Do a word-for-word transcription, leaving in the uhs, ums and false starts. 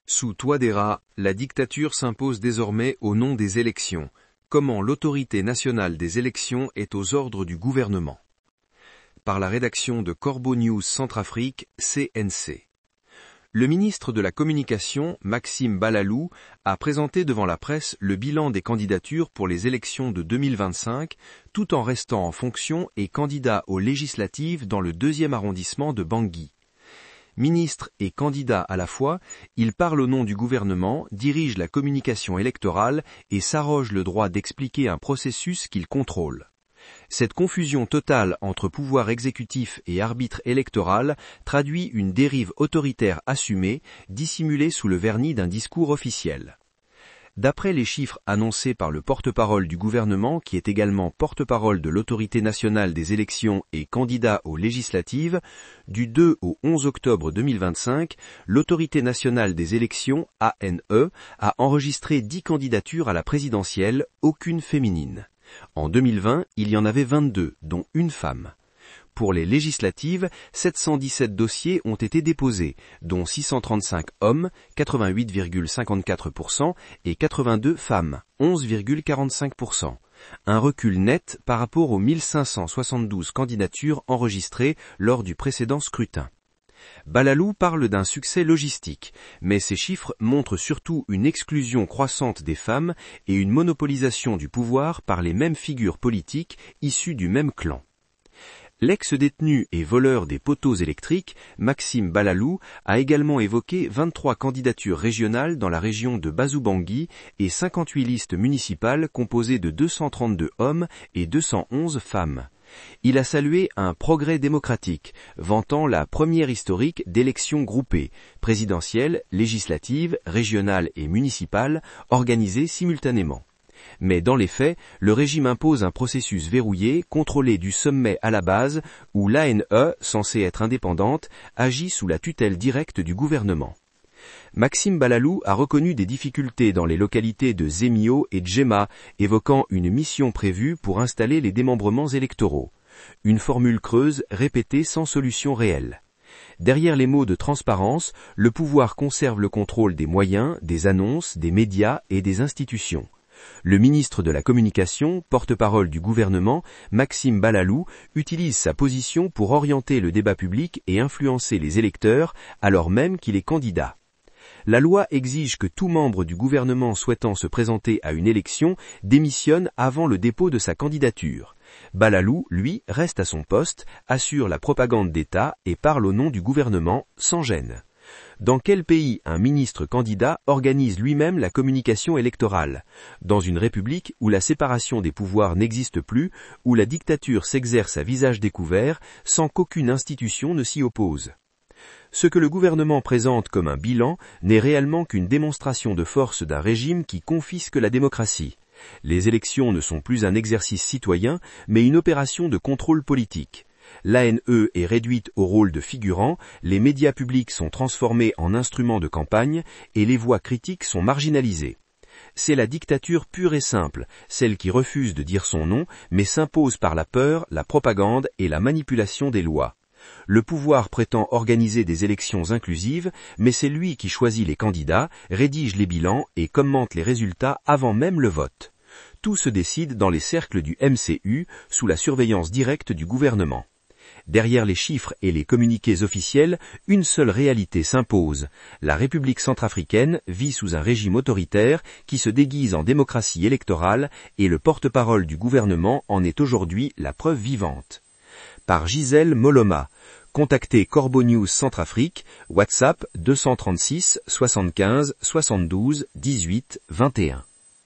Sous Touadéra, la dictature s'impose désormais au nom des élections. Comment l'autorité nationale des élections est aux ordres du gouvernement. Par la rédaction de Corbeau News Centrafrique, C N C. Le ministre de la Communication, Maxime Balalou, a présenté devant la presse le bilan des candidatures pour les élections de deux mille vingt-cinq, tout en restant en fonction et candidat aux législatives dans le deuxième arrondissement de Bangui. Ministre et candidat à la fois, il parle au nom du gouvernement, dirige la communication électorale et s'arroge le droit d'expliquer un processus qu'il contrôle. Cette confusion totale entre pouvoir exécutif et arbitre électoral traduit une dérive autoritaire assumée, dissimulée sous le vernis d'un discours officiel. D'après les chiffres annoncés par le porte-parole du gouvernement, qui est également porte-parole de l'autorité nationale des élections et candidat aux législatives, du deux au onze octobre deux mille vingt-cinq, l'autorité nationale des élections, A N E, a enregistré dix candidatures à la présidentielle, aucune féminine. En deux mille vingt, il y en avait vingt-deux, dont une femme. Pour les législatives, sept cent dix-sept dossiers ont été déposés, dont six cent trente-cinq hommes, quatre-vingt-huit virgule cinquante-quatre pour cent, et quatre-vingt-deux femmes, onze virgule quarante-cinq pour cent. Un recul net par rapport aux mille cinq cent soixante-douze candidatures enregistrées lors du précédent scrutin. Balalou parle d'un succès logistique, mais ces chiffres montrent surtout une exclusion croissante des femmes et une monopolisation du pouvoir par les mêmes figures politiques issues du même clan. L'ex-détenu et voleur des poteaux électriques, Maxime Balalou, a également évoqué vingt-trois candidatures régionales dans la région de Bazou-Bangui et cinquante-huit listes municipales composées de deux cent trente-deux hommes et deux cent onze femmes. Il a salué un progrès démocratique, vantant la première historique d'élections groupées, présidentielles, législatives, régionales et municipales, organisées simultanément. Mais dans les faits, le régime impose un processus verrouillé, contrôlé du sommet à la base, où l'A N E, censée être indépendante, agit sous la tutelle directe du gouvernement. Maxime Balalou a reconnu des difficultés dans les localités de Zemio et Djema, évoquant une mission prévue pour installer les démembrements électoraux. Une formule creuse, répétée sans solution réelle. Derrière les mots de transparence, le pouvoir conserve le contrôle des moyens, des annonces, des médias et des institutions. Le ministre de la Communication, porte-parole du gouvernement, Maxime Balalou, utilise sa position pour orienter le débat public et influencer les électeurs, alors même qu'il est candidat. La loi exige que tout membre du gouvernement souhaitant se présenter à une élection démissionne avant le dépôt de sa candidature. Balalou, lui, reste à son poste, assure la propagande d'État et parle au nom du gouvernement, sans gêne. Dans quel pays un ministre candidat organise lui-même la communication électorale? Dans une république où la séparation des pouvoirs n'existe plus, où la dictature s'exerce à visage découvert, sans qu'aucune institution ne s'y oppose. Ce que le gouvernement présente comme un bilan n'est réellement qu'une démonstration de force d'un régime qui confisque la démocratie. Les élections ne sont plus un exercice citoyen, mais une opération de contrôle politique. L'A N E est réduite au rôle de figurant, les médias publics sont transformés en instruments de campagne et les voix critiques sont marginalisées. C'est la dictature pure et simple, celle qui refuse de dire son nom, mais s'impose par la peur, la propagande et la manipulation des lois. Le pouvoir prétend organiser des élections inclusives, mais c'est lui qui choisit les candidats, rédige les bilans et commente les résultats avant même le vote. Tout se décide dans les cercles du M C U, sous la surveillance directe du gouvernement. Derrière les chiffres et les communiqués officiels, une seule réalité s'impose. La République centrafricaine vit sous un régime autoritaire qui se déguise en démocratie électorale et le porte-parole du gouvernement en est aujourd'hui la preuve vivante. Par Gisèle Moloma. Contactez Corbeau News Centrafrique, WhatsApp deux cent trente-six soixante-quinze soixante-douze dix-huit vingt et un.